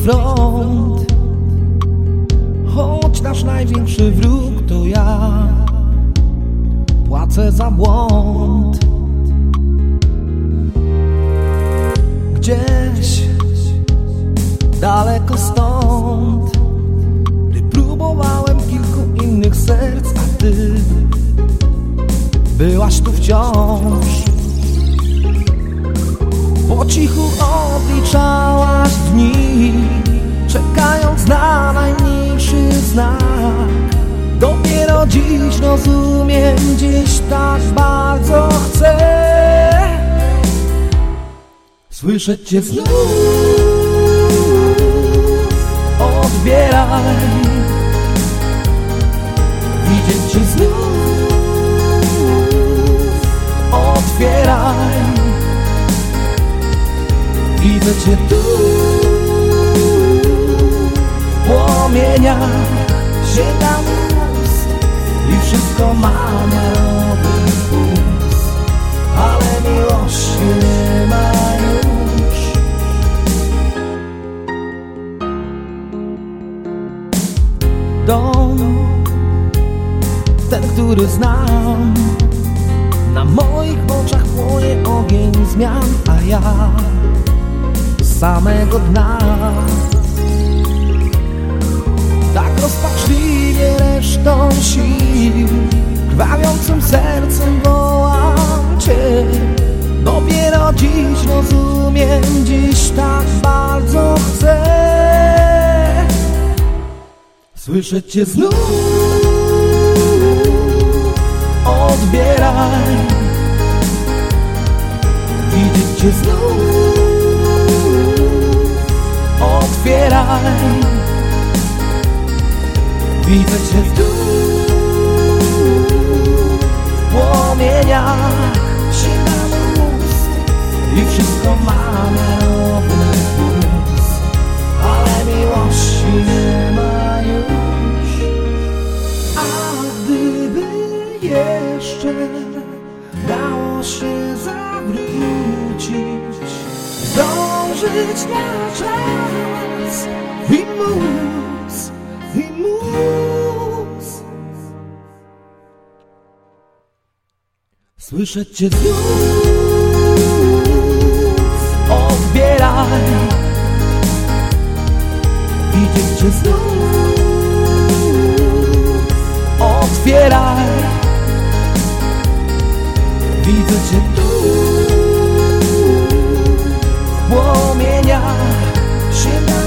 prąd, choć nasz największy wróg to ja. Płacę za błąd. Gdzieś daleko stąd, gdy próbowałem kilku innych serc, a ty byłaś tu wciąż. Po cichu odliczałaś dni, czekając na najmniejszy znak. Dopiero dziś rozumiem, dziś tak bardzo chcę słyszeć cię znów. Odbieraj, widzieć cię znów. Otwieraj, widzę cię tu. Płomienia sięgam ust i wszystko ma miarowy puls, ale miłości nie ma już. Dom, ten, który znam, na moich oczach płonie ogień zmian, a ja z samego dna tak rozpaczliwie resztą sił, krwawiącym sercem wołam cię. Dopiero dziś rozumiem, dziś tak bardzo chcę słyszeć cię znów. Odbieraj, widzieć cię znów. Otwieraj, widzę cię tu. Płomienia sięgam ust i wszystko ma miarowy puls, ale miłości nie ma już. A gdyby jeszcze dało się zawrócić, zdążyć na czas i móc, słyszeć cię znów. Odbieraj, widzieć cię znów. Otwieraj, widzę cię tu. Płomienia sięgam